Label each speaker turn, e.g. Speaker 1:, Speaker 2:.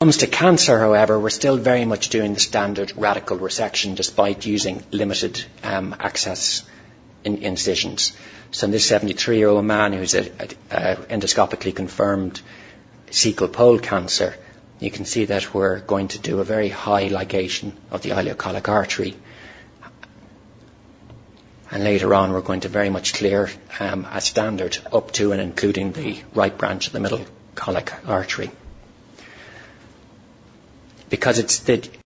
Speaker 1: comes to cancer, however, we're still very much doing the standard radical resection despite using limited access incisions. So in this 73-year-old man who's endoscopically confirmed cecal pole cancer, you can see that we're going to do a very high ligation of the ileocolic artery. And later on, we're going to very much clear as standard up to and including the right branch of the middle colic artery. Because it's the